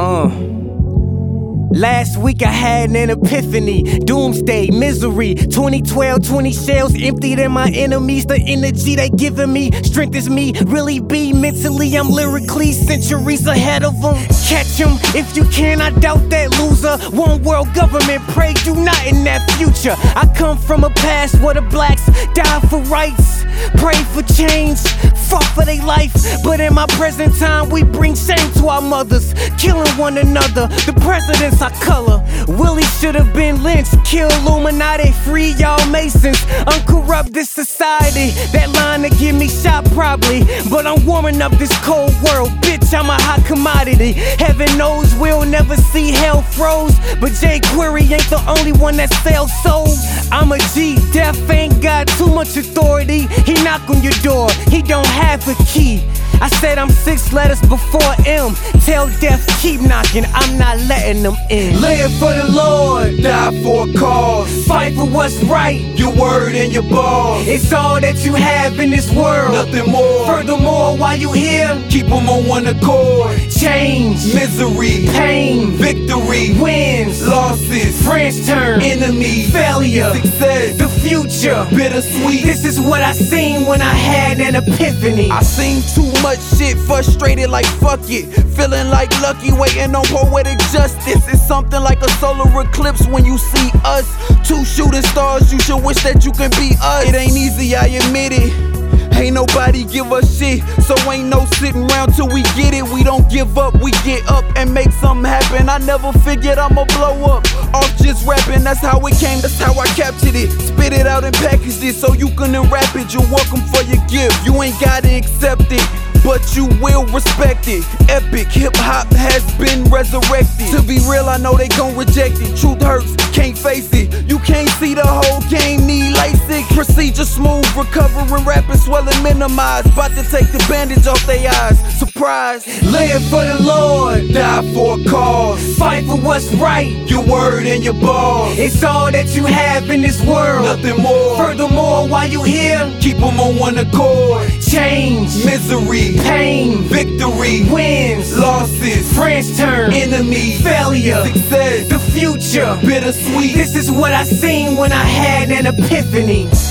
Last week I had an epiphany. Doomsday, misery. 2012, 20 shells emptied in my enemies. The energy they giving me strengthens me. Really be mentally, I'm lyrically centuries ahead of them. Catch them if you can, I doubt that loser. One world government, pray you not in that future. I come from a past where the blacks died for rights, pray for change, fought for their life. But in my present time, we bring shame to our mothers, killing one another. The presidents our color. Willie should have been lynched. Kill Illuminati, free y'all Masons. Uncorrupt this society. That line to get me shot probably. But I'm warming up this cold world. Bitch, I'm a hot commodity. Heaven knows we'll never see hell froze. But Jay Query ain't the only one that sells souls. I'm a G, death ain't got too much authority. He knock on your door, he don't have a key. I said I'm 6 letters before M. Tell death keep knocking, I'm not letting them in. Live for the Lord, die for a cause. Fight for what's right, your word and your bars. it's all that you have in this world. Nothing more. Furthermore, while you here, Keep them on one accord. change, Misery, pain, victory, wins, losses, friends turn, enemy, failure, success, the future. bittersweet. This is what I seen when I had an epiphany. I seen too much shit, frustrated like fuck it. Feeling like Lucky, waiting on poetic justice. It's something like a solar eclipse when you see us. 2 shooting stars, you should wish that you can be us. It ain't easy, I admit it. Ain't nobody give us shit, so ain't no sitting around till we get it. We don't give up, we get up and make something happen. I never figured I'ma blow up off just rapping. That's how it came, that's how I captured it. Spit it out and packaged it so you can unwrap it. You're welcome for your gift, you ain't gotta accept it, but you will respect it. Epic hip-hop has been resurrected. To be real, I know they gon' reject it. Truth hurts, can't face it. You can't see the whole game, need LASIK. Procedure smooth, recovering rapping, swelling minimized. About to take the bandage off their eyes. Surprise. Live for the Lord, Die for a cause. fight for what's right, Your word and your bars. it's all that you have in this world. Nothing more. Furthermore, while you here, Keep them on one accord. change, Misery, pain, victory, wins, losses, friends turn, enemy, failure, success, the future. bittersweet. This is what I seen when I had an epiphany.